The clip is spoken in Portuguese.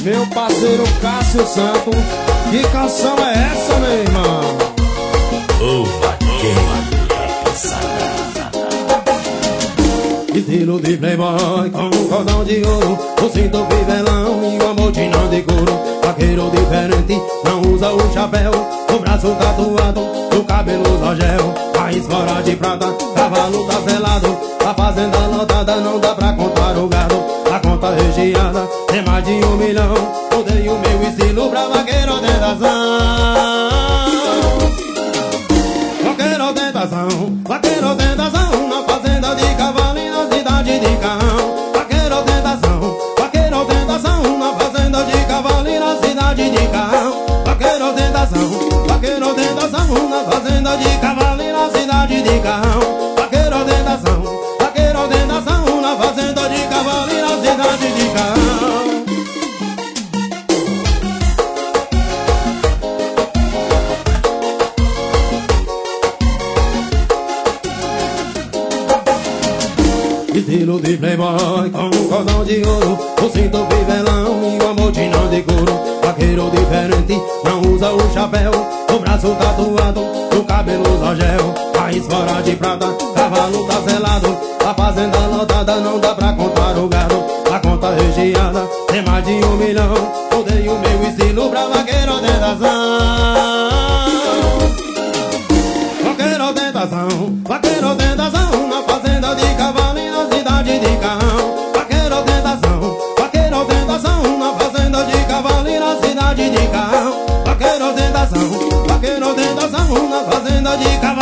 Meu parceiro Cássio Santos, que canção é essa, meu irmão? O vaqueiro é pesada. Estilo de playboy com um cordão de ouro, o cinto fivelão e uma botina de couro. Vaqueiro diferente, não usa o chapéu, o braço tatuado, o cabelo só gel. Raiz fora de prata, cavalo tá selado, a fazenda lotada, não dá pra contar o gado. A conta recheada, tem mais de 1 milhão. Mudei o meu estilo pra vaqueiro tentação. Vaqueiro tentação, vaqueiro tentação, na fazenda de cavalo e na cidade de cão. Vaqueiro tentação, na fazenda de cavalo e na cidade de cão. Vaqueiro tentação, na fazenda de cavalo e na cidade de cão. Vaqueiro tentação, na fazenda de cavalo e na cidade de cão. Estilo de playboy com um cordão de ouro, o cinto fivelão e uma botina de couro. Vaqueiro diferente, não usa o chapéu, o braço tatuado, o cabelo só gel. Raiz fora de prata, cavalo tá selado, a fazenda lotada, não dá pra contar o gado. A conta recheada, tem mais de 1 milhão. Mudei o meu estilo pra vaqueiro tentação. Vaqueiro tentação, na fazenda de cavalo e na cidade de cão. Vaqueiro tentação, na fazenda de cavalo e na cidade de cão. Vaqueiro tentação, na fazenda de cavalo.